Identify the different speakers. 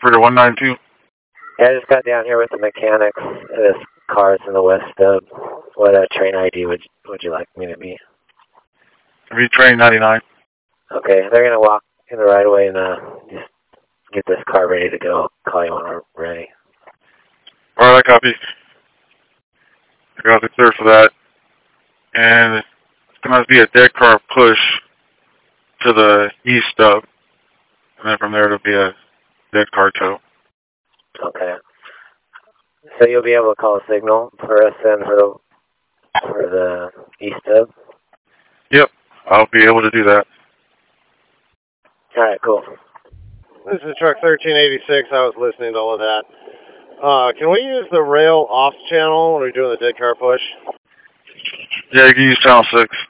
Speaker 1: Operator 192.
Speaker 2: Yeah, I just got down here with the mechanics. This car's in the west stub. What train ID would you like me to be?
Speaker 1: Be train 99.
Speaker 2: Okay, they're going to walk in the right of way and just get this car ready to go. I'll call you when we're ready.
Speaker 1: Alright, I copy. I got the clear for that. And it's going to be a dead car push to the east stub. And then from there it'll be a dead car tow.
Speaker 2: Okay. So you'll be able to call a signal for us then for the east stub?
Speaker 1: Yep, I'll be able to do that.
Speaker 2: Alright, cool.
Speaker 3: This is truck 1386. I was listening to all of that. Can we use the rail off channel when we're doing the dead car push?
Speaker 1: Yeah, you can use channel 6.